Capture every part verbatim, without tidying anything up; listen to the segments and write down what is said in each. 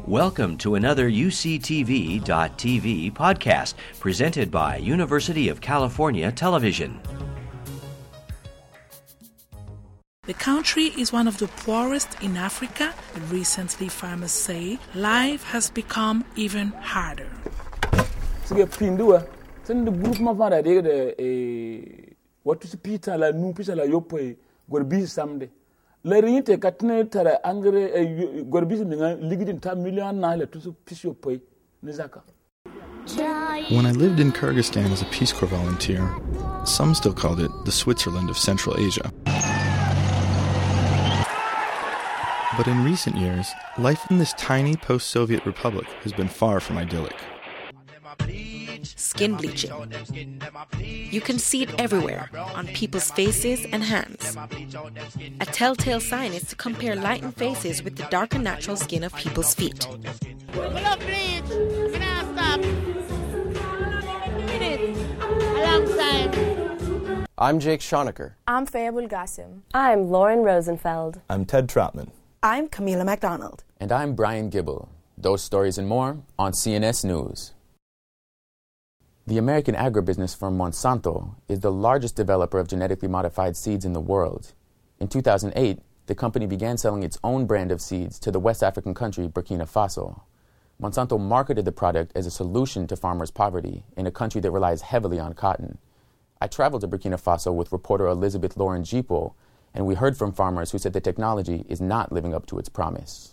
Welcome to another U C T V dot T V podcast presented by University of California Television. The country is one of the poorest in Africa, and recently farmers say life has become even harder. When I lived in Kyrgyzstan as a Peace Corps volunteer, some still called it the Switzerland of Central Asia. But in recent years, life in this tiny post-Soviet republic has been far from idyllic. Skin bleaching. You can see it everywhere, on people's faces and hands. A telltale sign is to compare lightened faces with the darker natural skin of people's feet. I'm Jake Schonecker. I'm Fayabul Qasim. I'm Lauren Rosenfeld. I'm Ted Troutman. I'm Camila MacDonald. And I'm Brian Gibble. Those stories and more on C N S News. The American agribusiness firm Monsanto is the largest developer of genetically modified seeds in the world. In two thousand eight, the company began selling its own brand of seeds to the West African country Burkina Faso. Monsanto marketed the product as a solution to farmers' poverty in a country that relies heavily on cotton. I traveled to Burkina Faso with reporter Elizabeth Lauren Jipo, and we heard from farmers who said the technology is not living up to its promise.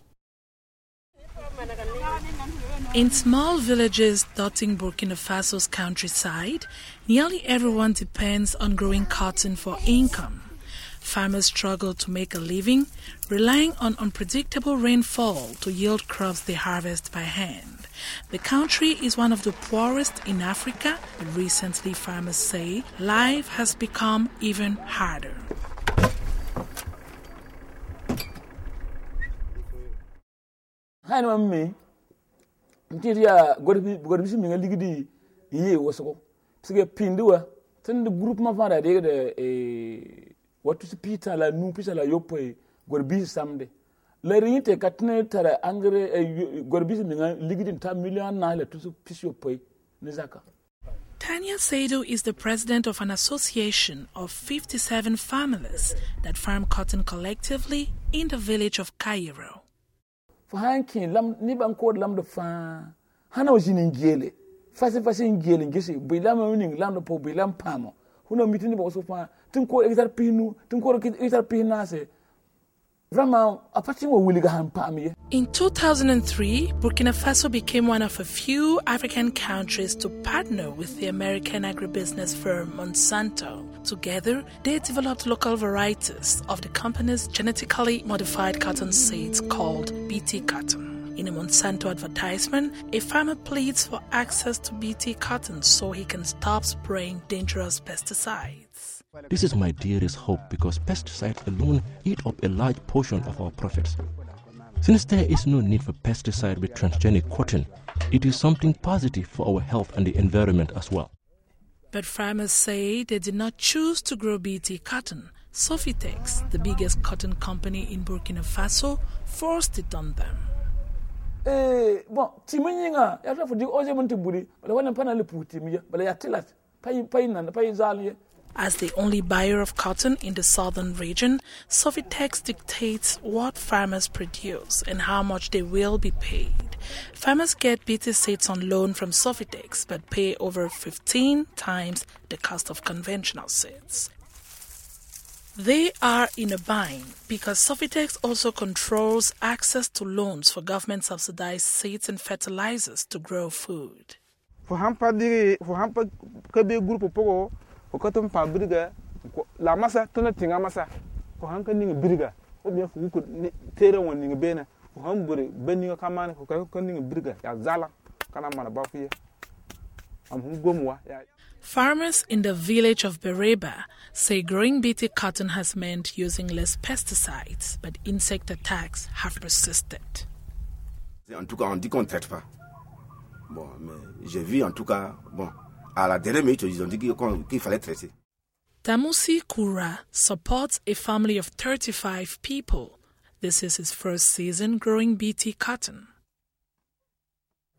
In small villages dotting Burkina Faso's countryside, nearly everyone depends on growing cotton for income. Farmers struggle to make a living, relying on unpredictable rainfall to yield crops they harvest by hand. The country is one of the poorest in Africa, but recently farmers say life has become even harder. Hi, Mammy. Interior Gorbisi Minga Ligidi, ye was so. Sige Pindua, send the group Mavara, a what to Peter la Nupisa la Yope, Gorbisi someday. Lerite Catne Tara Angre Gorbisi Minga Ligidin ten million nile to Pisio Poi, Nizaka. Tanya Saidu is the president of an association of fifty-seven families that farm cotton collectively in the village of Cairo. For hanking, lam niban called lam the fan. Hana was in Gele. Fast as in Gele, Gissy, Bilam winning lam the po Bilam Pamo. Who no meeting was so far. Tinko exar pinu, Tinko exar pinase. Rama, a patching of Willigan Pammy. In two thousand three, Burkina Faso became one of a few African countries to partner with the American agribusiness firm Monsanto. Together, they developed local varieties of the company's genetically modified cotton seeds called B T cotton. In a Monsanto advertisement, a farmer pleads for access to B T cotton so he can stop spraying dangerous pesticides. This is my dearest hope because pesticides alone eat up a large portion of our profits. Since there is no need for pesticide with transgenic cotton, it is something positive for our health and the environment as well. But farmers say they did not choose to grow B T cotton. Sofitex, the biggest cotton company in Burkina Faso, forced it on them. Eh, bon, Timoninga, you have to do all the money to Buri, but I want to panel put him here, but I tell us, pay, pay, and pay Zali. As the only buyer of cotton in the southern region, Sofitex dictates what farmers produce and how much they will be paid. Farmers get B T seeds on loan from Sofitex but pay over fifteen times the cost of conventional seeds. They are in a bind because Sofitex also controls access to loans for government-subsidized seeds and fertilizers to grow food. For hampa for hampa kabe group pogo Okotom pa briga la masa tona tinga masa ko hanka ninga briga o bien fu ko tere won ninga bena ko hambure beninga kamane ko ko ninga briga ya zala kana mana bafuye am hu gomwa. Farmers in the village of Bereba say growing B T cotton has meant using less pesticides, but insect attacks have persisted. En tout cas, on dit qu'on ne traite pas. Bon, mais j'ai vu en tout cas, bon, à la dernière minute, ils ont dit qu'il fallait traiter. Tamusi Kura supports a family of thirty-five people. This is his first season growing B T cotton.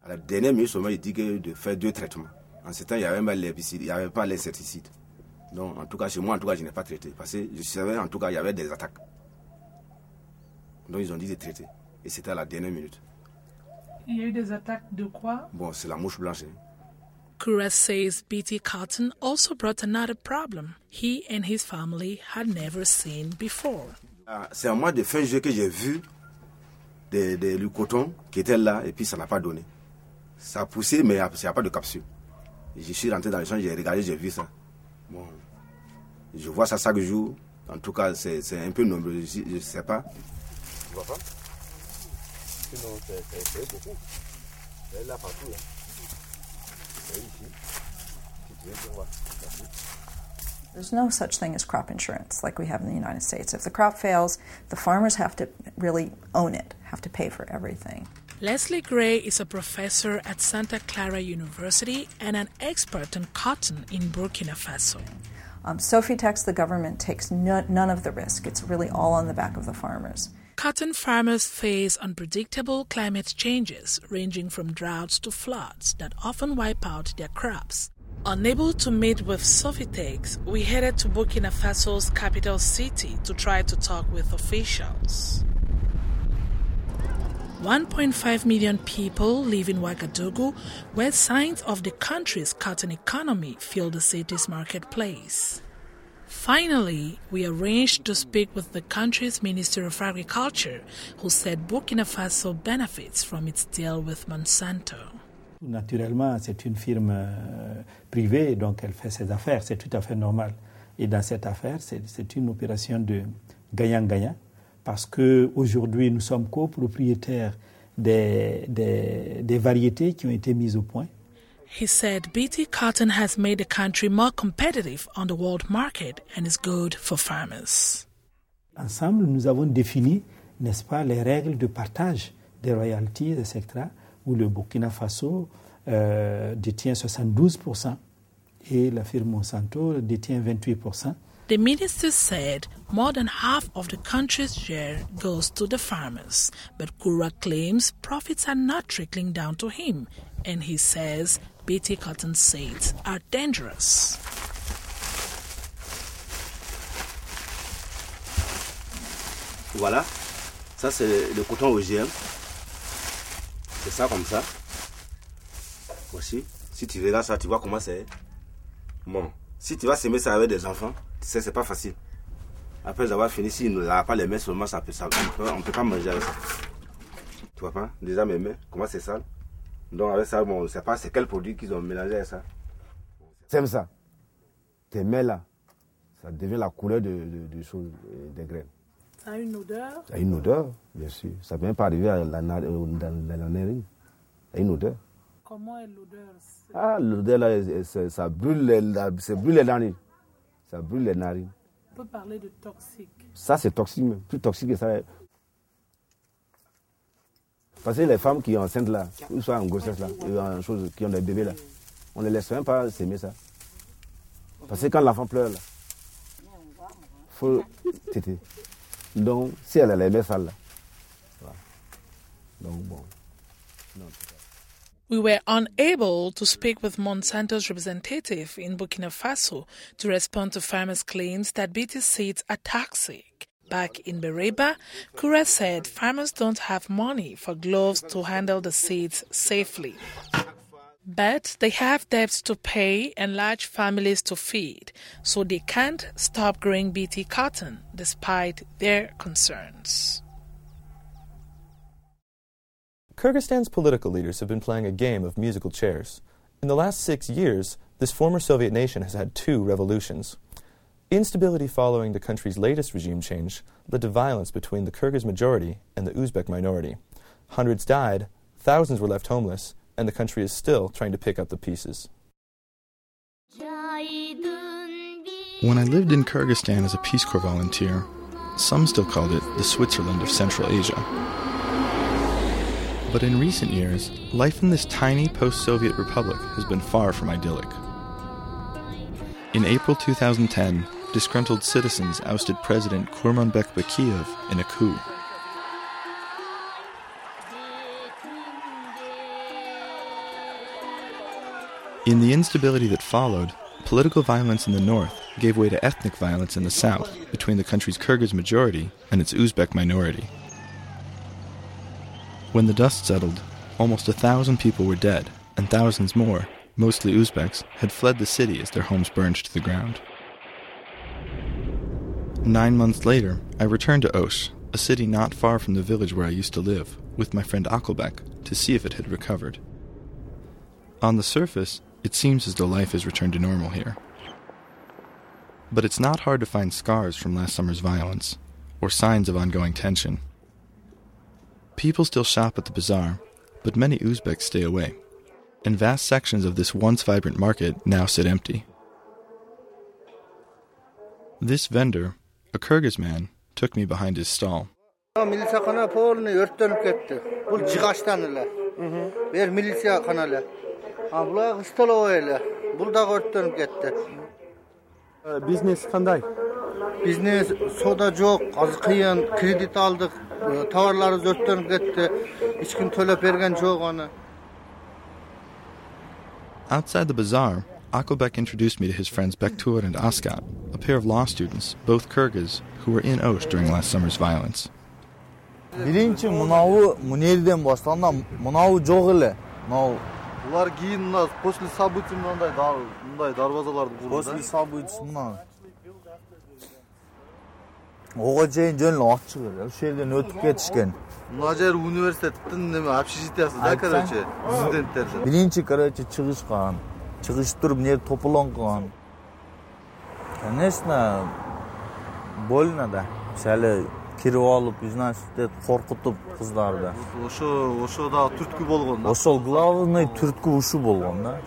À la dernière minute seulement, il dit que de faire deux traitements. En ce temps, il n'y avait pas l'herbicide, il n'y avait pas l'insecticide. Donc, en tout cas, chez moi, en tout cas, je n'ai pas traité. Parce que je savais, en tout cas, il y avait des attaques. Donc, ils ont dit de traiter. Et c'était à la dernière minute. Il y a eu des attaques de quoi? Bon, c'est la mouche blanche. Hein. Kura says B T cotton also brought another problem he and his family had never seen before. Ah, c'est à moi de fin juillet que j'ai vu des, des, le coton qui était là et puis ça n'a pas donné. Ça a poussé, mais il n'y a pas de capsule. Je suis rentré dans le champ, j'ai regardé, j'ai vu ça. Bon, je vois ça chaque jour. En tout cas, c'est, c'est un peu nombreux, je ne sais pas. Tu vois pas? Sinon, c'est, c'est, c'est beaucoup. C'est là partout. Là. C'est ici. Si tu veux, tu vois. There's no such thing as crop insurance like we have in the United States. If the crop fails, the farmers have to really own it, have to pay for everything. Leslie Gray is a professor at Santa Clara University and an expert on cotton in Burkina Faso. Um, Sofitex, the government, takes no, none of the risk. It's really all on the back of the farmers. Cotton farmers face unpredictable climate changes, ranging from droughts to floods that often wipe out their crops. Unable to meet with Sofitex, we headed to Burkina Faso's capital city to try to talk with officials. one point five million people live in Ouagadougou, where signs of the country's cotton economy fill the city's marketplace. Finally, we arranged to speak with the country's Minister of Agriculture, who said Burkina Faso benefits from its deal with Monsanto. Naturellement, c'est une firme euh, privée, donc elle fait ses affaires, c'est tout à fait normal. Et dans cette affaire, c'est, c'est une opération de gagnant-gagnant, parce qu'aujourd'hui, nous sommes copropriétaires des, des, des variétés qui ont été mises au point. He said B T cotton has made the country more competitive on the world market and is good for farmers. Ensemble, nous avons défini, n'est-ce pas, les règles de partage des royalties, et cetera, où le Burkina Faso euh, détient soixante-douze pour cent et la firme Monsanto détient vingt-huit pour cent. The minister said more than half of the country's share goes to the farmers, but Kura claims profits are not trickling down to him, and he says B T cotton seeds are dangerous. Voilà, ça c'est le coton O G M. C'est ça comme ça. Voici. Si tu regardes ça, tu vois comment c'est. Bon, si tu vas semer ça avec des enfants, tu sais, c'est pas facile. Après avoir fini, si on ne lave pas les mains seulement, ça peut, ça, on ne peut pas manger avec ça. Tu vois pas? Déjà mes mains, comment c'est sale. Donc avec ça, bon, on ne sait pas c'est quel produit qu'ils ont mélangé avec ça. Sème ça. Tes mains là, ça devient la couleur de, de, de choses, des graines. Ça a une odeur? Ça a une odeur, bien sûr. Ça ne peut même pas arriver à la, dans la narine. Ça a une odeur. Comment est l'odeur? Ah, l'odeur là, ça, ça, brûle les, ça brûle les narines. Ça brûle les narines. On peut parler de toxique. Ça, c'est toxique, mais plus toxique que ça. Parce que les femmes qui sont enceintes là, ou soit en grossesse là, en chose, qui ont des bébés là, on ne les laisse même pas s'aimer ça. Parce que quand l'enfant pleure là, il faut téter. Donc, si elle a les mains sales là, voilà. Donc bon. Non. We were unable to speak with Monsanto's representative in Burkina Faso to respond to farmers' claims that B T seeds are toxic. Back in Bereba, Kura said farmers don't have money for gloves to handle the seeds safely. But they have debts to pay and large families to feed, so they can't stop growing B T cotton despite their concerns. Kyrgyzstan's political leaders have been playing a game of musical chairs. In the last six years, this former Soviet nation has had two revolutions. Instability following the country's latest regime change led to violence between the Kyrgyz majority and the Uzbek minority. Hundreds died, thousands were left homeless, and the country is still trying to pick up the pieces. When I lived in Kyrgyzstan as a Peace Corps volunteer, some still called it the Switzerland of Central Asia. But in recent years, life in this tiny post-Soviet republic has been far from idyllic. In April two thousand ten, disgruntled citizens ousted President Kurmanbek Bakiev in a coup. In the instability that followed, political violence in the north gave way to ethnic violence in the south between the country's Kyrgyz majority and its Uzbek minority. When the dust settled, almost a thousand people were dead, and thousands more, mostly Uzbeks, had fled the city as their homes burned to the ground. Nine months later, I returned to Osh, a city not far from the village where I used to live, with my friend Akelbek, to see if it had recovered. On the surface, it seems as though life has returned to normal here. But it's not hard to find scars from last summer's violence, or signs of ongoing tension. People still shop at the bazaar, but many Uzbeks stay away, and vast sections of this once vibrant market now sit empty. This vendor, a Kyrgyz man, took me behind his stall. Militsiya polni örtlenip ketdi. Bul jigaçtan ele. Ber militsiya kanalı. Ha bular istalo ele. Bul da örtlenip ketdi. Biznes qanday? Biznes soda yok, az kıyın, kredit aldık, tovarlarımız örtlenip ketdi. Hiç kim төлep bergen yok onu. Outside the bazaar, Akelbek introduced me to his friends Bektur and Askat, a pair of law students, both Kyrgyz, who were in Osh during last summer's violence. Birinci mınavu Munir'den başlandı, mınavu çok ile. Mınavu. Bunlar giyin bunlar, posli sabıtı mınday dar, mınday darvazalardı burada. Posli sabıtı mınday. Oğa ceyin jönlü açık ya, şu yerden ötüp ketişken. Nacer üniversitetin neme, общежитиясы da короче, stüdentlerden. Birinci короче çıkış kılan, çıkış durup ner topulan kılan. Конечно, больно da. Şöyle kirip alıp, значит, korkutup kızlardı. Oşo, oşo da türtkü bolğon da. Oşo главный türtkü uşu bolğon da.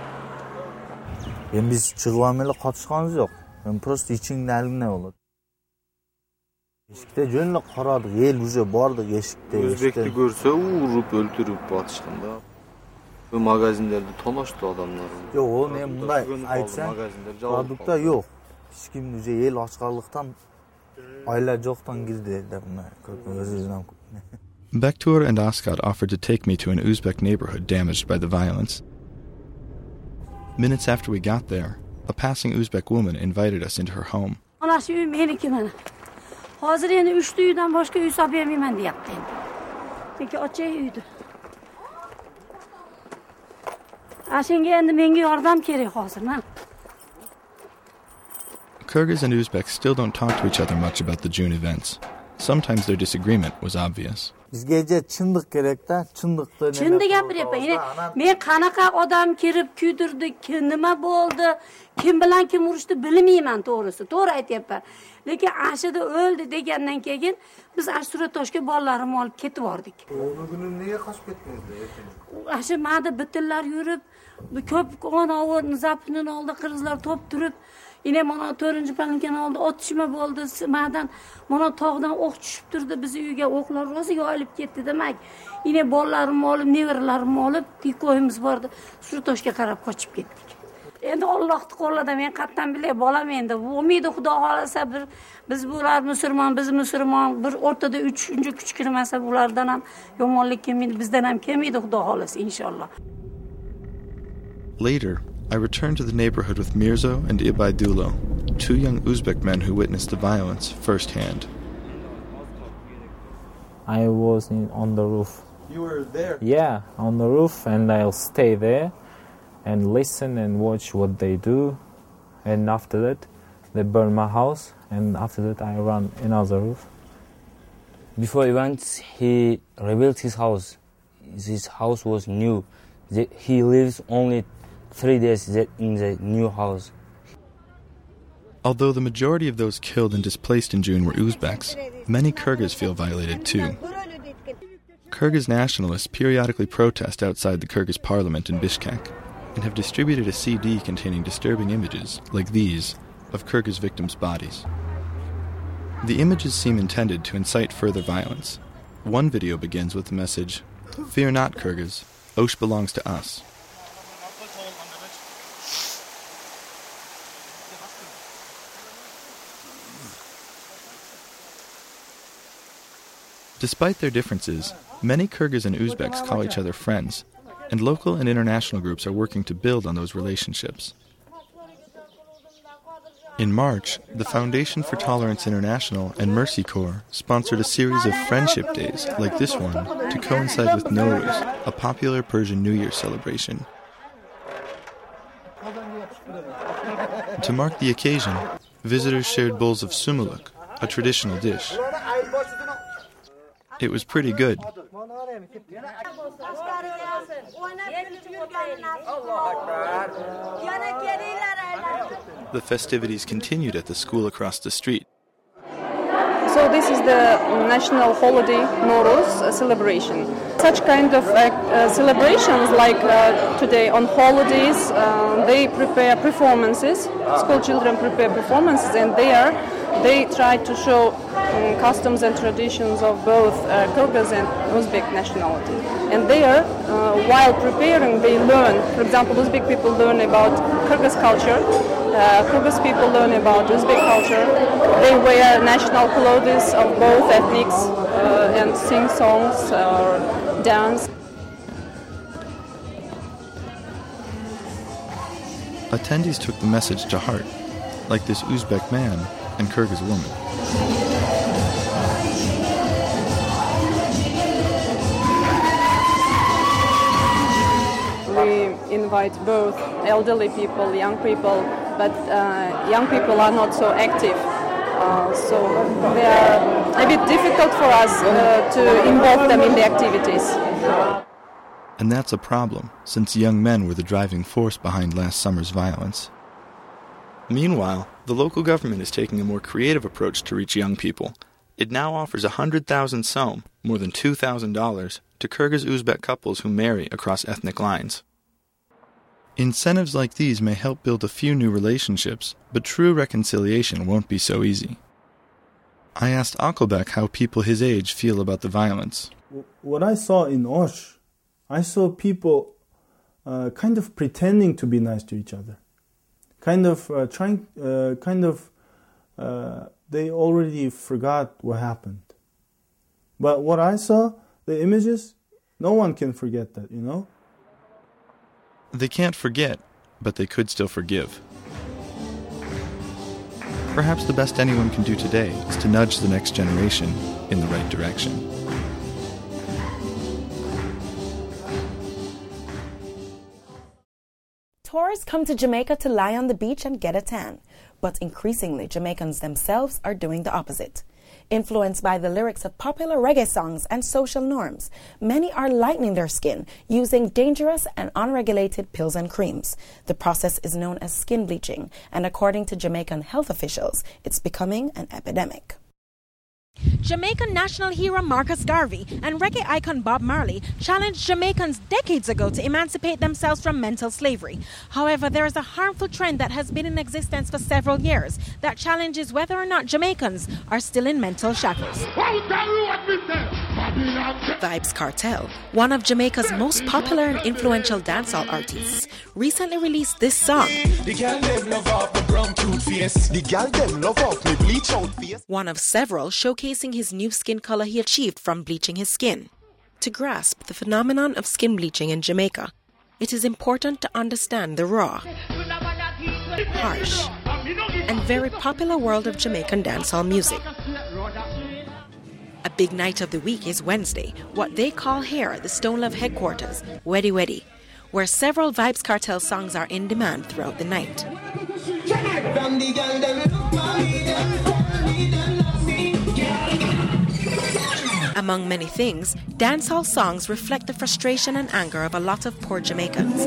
Ben biz çıgılameli katışkanız yok. Ben просто içinde elimne olur. Eşikte jönlü qaradık, el уже bardık eşikte. Özbekti görse uğurup, öldürüp atışkanda. Bu magazinlerde tonaştı adamlar. Yok, o ne bunday aytsan, produkta yok. Hiç kim уже el açkarlıktan aylar joktan girdi de bunlar. Bektur and Askat offered to take me to an Uzbek neighborhood damaged by the violence. Minutes after we got there, a passing Uzbek woman invited us into her home. Anası meniki mana. Hozir endi uchta uydan boshqa uy solib bermayman deyapti endi. Chunki ochiq uydi. Ashenga endi menga yordam kerak hozir, ha. Kyrgyz and Uzbeks still don't talk to each other much about the June events. Sometimes their disagreement was obvious. Bizga chındık kerak da, chındıkda Chindi gapiryapman. Men qanaqa odam kirib kuydirdi, nima bo'ldi, kim bilan kim urushdi bilmayman to'g'risi. To'g'ri aytyapman. Lekin Ashida o'ldi degandan keyin biz Ashuratoshga bolalarimni olib ketib bordik. O kuni nega qochib ketdingiz? Ashi mada bitillar yurib, ko'p qo'novi zapning oldi qirg'izlar to'p turib, yine mana to'rtinchi palinkan oldi otishma bo'ldi. Madan mana tog'dan o'q tushib turdi, biz uyga o'qlar roziga olib ketdi demak. Yine bolalarimni olib, nevaralarimni olib, tikoyimiz bordi. Shurtoshga qarab qochib ketdik. Endi Allohning qo'lida men qatdan bilay bolam endi bo'lmaydi, Xudo xolasa bir biz bular musulmon, biz musulmon, bir o'rtada uchinchi kuch kirmasa bulardan ham yomonlik kelmaydi, bizdan ham kelmaydi Xudo xolasa inshaalloh. Later, I returned to the neighborhood with Mirzo and Ibaidulo, two young Uzbek men who witnessed the violence firsthand. I was in, on the roof. You were there? Yeah, on the roof, and I'll stay there and listen and watch what they do. And after that, they burn my house, and after that, I run another roof. Before events, he rebuilt his house. His house was new. He lives only three days in the new house. Although the majority of those killed and displaced in June were Uzbeks, many Kyrgyz feel violated too. Kyrgyz nationalists periodically protest outside the Kyrgyz parliament in Bishkek and have distributed a C D containing disturbing images, like these, of Kyrgyz victims' bodies. The images seem intended to incite further violence. One video begins with the message, "Fear not, Kyrgyz, Osh belongs to us." Despite their differences, many Kyrgyz and Uzbeks call each other friends, and local and international groups are working to build on those relationships. In March, the Foundation for Tolerance International and Mercy Corps sponsored a series of friendship days like this one to coincide with Nowruz, a popular Persian New Year celebration. To mark the occasion, visitors shared bowls of sumuluk, a traditional dish. It was pretty good. The festivities continued at the school across the street. So this is the national holiday Nowruz uh, celebration. Such kind of uh, uh, celebrations like uh, today on holidays, uh, they prepare performances, school children prepare performances, and there they try to show um, customs and traditions of both uh, Kyrgyz and Uzbek nationality. And there, uh, while preparing, they learn, for example, Uzbek people learn about Kyrgyz culture, uh, Kyrgyz people learn about Uzbek culture. They wear national clothes of both ethnics uh, and sing songs or dance. Attendees took the message to heart, like this Uzbek man and Kyrgyz woman. We invite both elderly people, young people, but uh, young people are not so active. Uh, so they are a bit difficult for us uh, to involve them in the activities. And that's a problem, since young men were the driving force behind last summer's violence. Meanwhile, the local government is taking a more creative approach to reach young people. It now offers one hundred thousand som, more than two thousand dollars, to Kyrgyz-Uzbek couples who marry across ethnic lines. Incentives like these may help build a few new relationships, but true reconciliation won't be so easy. I asked Akelbek how people his age feel about the violence. What I saw in Osh, I saw people uh, kind of pretending to be nice to each other. Kind of uh, trying, uh, kind of, uh, they already forgot what happened. But what I saw, the images, no one can forget that, you know? They can't forget, but they could still forgive. Perhaps the best anyone can do today is to nudge the next generation in the right direction. Tourists come to Jamaica to lie on the beach and get a tan, but increasingly Jamaicans themselves are doing the opposite. Influenced by the lyrics of popular reggae songs and social norms, many are lightening their skin using dangerous and unregulated pills and creams. The process is known as skin bleaching, and according to Jamaican health officials, it's becoming an epidemic. Jamaican national hero Marcus Garvey and reggae icon Bob Marley challenged Jamaicans decades ago to emancipate themselves from mental slavery. However, there is a harmful trend that has been in existence for several years that challenges whether or not Jamaicans are still in mental shackles. Vybz Kartel, one of Jamaica's most popular and influential dancehall artists, recently released this song. One of several showcasing his new skin color he achieved from bleaching his skin. To grasp the phenomenon of skin bleaching in Jamaica, it is important to understand the raw, harsh, and very popular world of Jamaican dancehall music. A big night of the week is Wednesday, what they call here the Stone Love headquarters, Weddy Weddy, where several Vybz Kartel songs are in demand throughout the night. Among many things, dancehall songs reflect the frustration and anger of a lot of poor Jamaicans.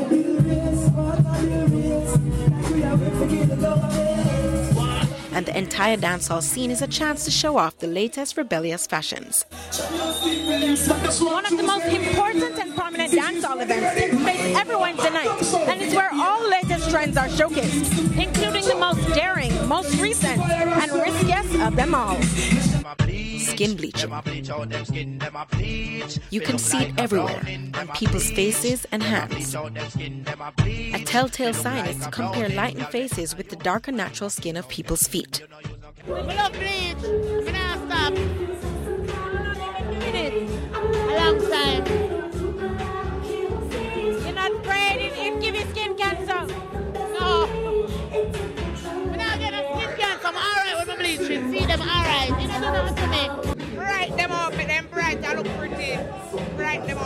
And the entire dancehall scene is a chance to show off the latest rebellious fashions. One of the most important and prominent dancehall events takes place every Wednesday night, and it's where all latest trends are showcased, including the most daring, most recent, and riskiest of them all. Skin bleaching. You can see it everywhere, on people's faces and hands. A telltale sign is to compare lightened faces with the darker natural skin of people's feet. We love bleach. We not stop. Minute. A long time.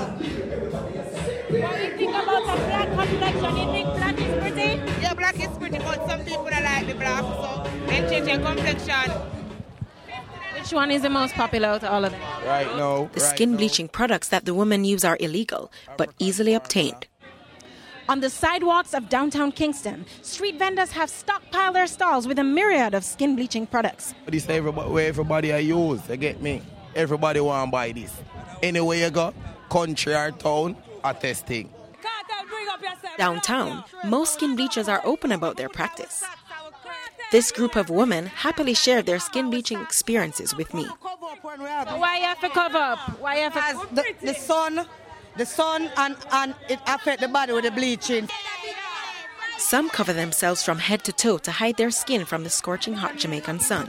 What do you think about the black complexion? You think black is pretty? Yeah, black is pretty, but some people don't like the black, so they change their complexion. Which one is the most popular out of all of them? Right now. The skin bleaching products that the women use are illegal, but easily obtained. On the sidewalks of downtown Kingston, street vendors have stockpiled their stalls with a myriad of skin bleaching products. This is everybody, where everybody I use, you get me? Everybody want to buy this. Anywhere you go, country or town, I testing. Downtown, most skin bleachers are open about their practice. This group of women happily shared their skin bleaching experiences with me. Why you have to cover up? Why you have to... The, the sun, the sun and, and it affect the body with the bleaching. Some cover themselves from head to toe to hide their skin from the scorching hot Jamaican sun.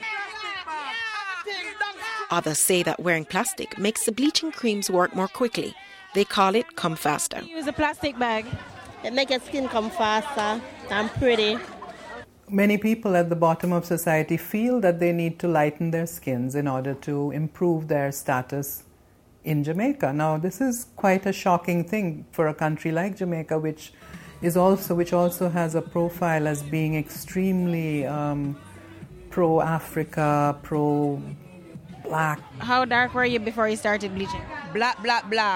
Others say that wearing plastic makes the bleaching creams work more quickly. They call it come faster. Use a plastic bag. It makes your skin come faster and pretty. Many people at the bottom of society feel that they need to lighten their skins in order to improve their status in Jamaica. Now, this is quite a shocking thing for a country like Jamaica, which is also which also has a profile as being extremely um, pro-Africa, pro-black. How dark were you before you started bleaching? Black, black, black.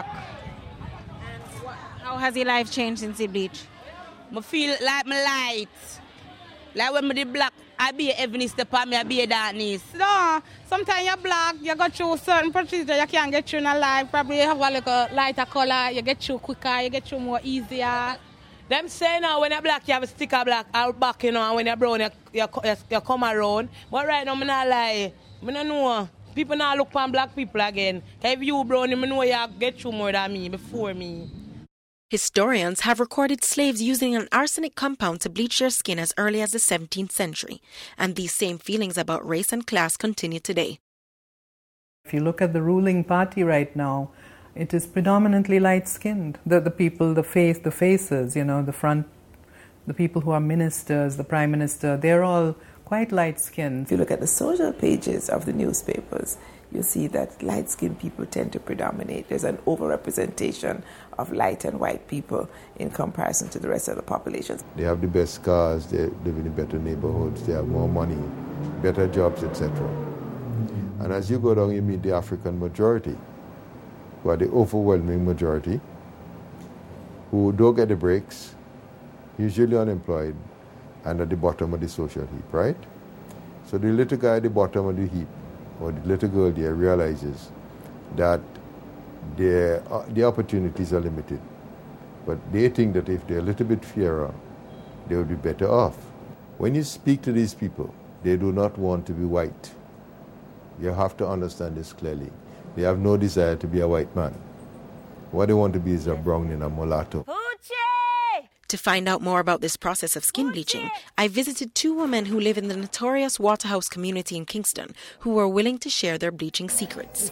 How has your life changed since you bleach? I feel like my light. Like when I did black, I be a heavenly step on me, I be a darkness. No, sometimes you're black, you go through certain procedure you can't get through in a life. Probably you have a little lighter color, you get through quicker, you get through more easier. Them say now when you're black, you have a sticker black out back, you know, and when you're brown, you, you, you, you come around. But right now, I'm not lie. I don't know. People now look for black people again. If you brown, you know you get through more than me, before me. Historians have recorded slaves using an arsenic compound to bleach their skin as early as the seventeenth century, and these same feelings about race and class continue today. If you look at the ruling party right now, it is predominantly light-skinned. The, the people, the face, the faces, you know, the front, the people who are ministers, the prime minister, they're all quite light-skinned. If you look at the social pages of the newspapers, you see that light-skinned people tend to predominate. There's an overrepresentation of light and white people in comparison to the rest of the population. They have the best cars, they live in better neighborhoods, they have more money, better jobs, et cetera. And as you go down, you meet the African majority, who are the overwhelming majority, who don't get the breaks, usually unemployed, and at the bottom of the social heap, right? So the little guy at the bottom of the heap, or the little girl there, realizes that their, uh, the opportunities are limited. But they think that if they're a little bit fairer, they will be better off. When you speak to these people, they do not want to be white. You have to understand this clearly. They have no desire to be a white man. What they want to be is a brown and a mulatto. To find out more about this process of skin bleaching, I visited two women who live in the notorious Waterhouse community in Kingston who were willing to share their bleaching secrets.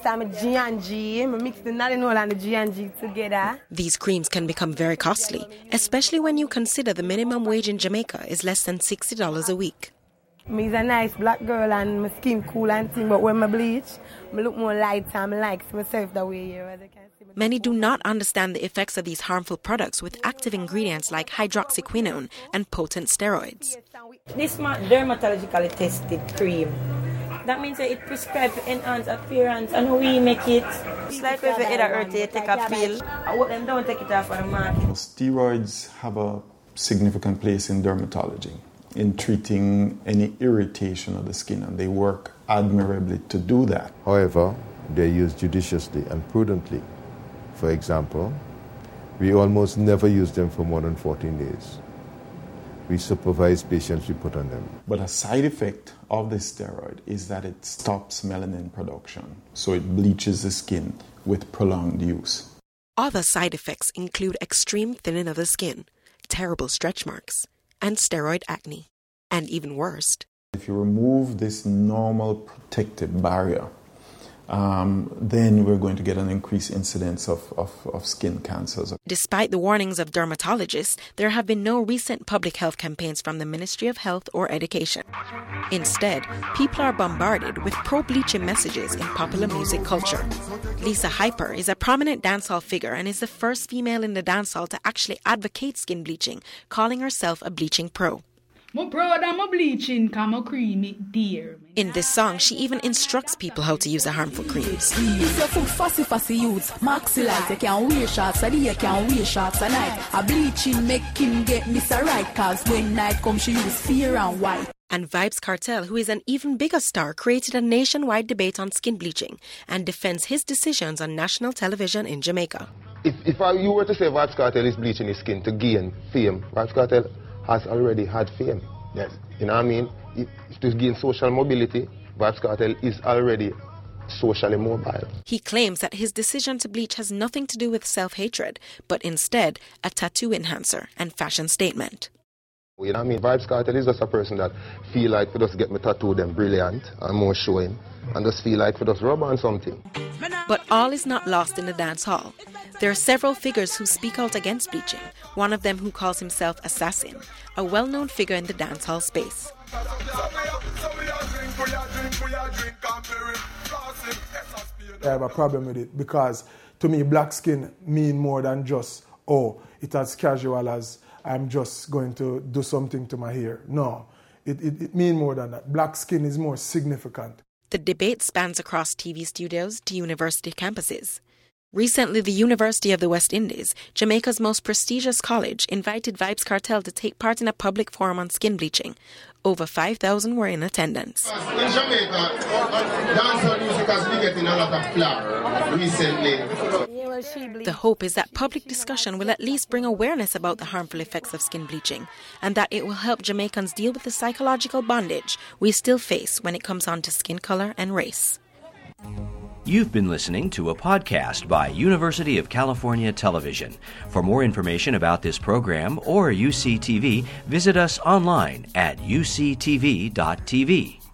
These creams can become very costly, especially when you consider the minimum wage in Jamaica is less than sixty dollars a week. Me is a nice black girl and my skin cool and thing, but when I bleach, I look more light and I like myself that way here. Many do not understand the effects of these harmful products with active ingredients like hydroxyquinone and potent steroids. This is dermatologically tested cream. That means that it prescribes to enhance appearance and we make it. It's like if you either hurt you take a pill. I want them don't take it off on the market. Steroids have a significant place in dermatology, in treating any irritation of the skin, and they work admirably to do that. However, they're used judiciously and prudently. For example, we almost never use them for more than fourteen days. We supervise patients we put on them. But a side effect of this steroid is that it stops melanin production, so it bleaches the skin with prolonged use. Other side effects include extreme thinning of the skin, terrible stretch marks, and steroid acne. And even worse, if you remove this normal protective barrier um, then we're going to get an increased incidence of, of, of skin cancers. Despite the warnings of dermatologists, there have been no recent public health campaigns from the Ministry of Health or Education. Instead, people are bombarded with pro-bleaching messages in popular music culture. Lisa Hyper is a prominent dancehall figure and is the first female in the dancehall to actually advocate skin bleaching, calling herself a bleaching pro. In this song, she even instructs people how to use the harmful creams. If you put fussy fussy youths, maxi light, you can wear shorts, a day you can wear shorts a night. A bleaching make him get Mister Right, cause when night comes she use fear and white. And Vybz Kartel, who is an even bigger star, created a nationwide debate on skin bleaching and defends his decisions on national television in Jamaica. If, if I, you were to say Vybz Kartel is bleaching his skin to gain fame, Vybz Kartel has already had fame. Yes. You know what I mean? If, to gain social mobility, Vybz Kartel is already socially mobile. He claims that his decision to bleach has nothing to do with self-hatred, but instead a tattoo enhancer and fashion statement. You know what I mean? Vybz Kartel is just a person that feel like for just get me tattoo them brilliant and more showing, and just feel like for just rub on something. But all is not lost in the dance hall. There are several figures who speak out against bleaching, one of them who calls himself Assassin, a well-known figure in the dancehall space. I have a problem with it because to me black skin mean more than just, oh, it's as casual as I'm just going to do something to my hair. No, it, it, it means more than that. Black skin is more significant. The debate spans across T V studios to university campuses. Recently, the University of the West Indies, Jamaica's most prestigious college, invited Vybz Kartel to take part in a public forum on skin bleaching. Over five thousand were in attendance. In Jamaica, dancehall music has been getting a lot of flack recently. The hope is that public discussion will at least bring awareness about the harmful effects of skin bleaching and that it will help Jamaicans deal with the psychological bondage we still face when it comes on to skin color and race. You've been listening to a podcast by University of California Television. For more information about this program or U C T V, visit us online at u c t v dot t v.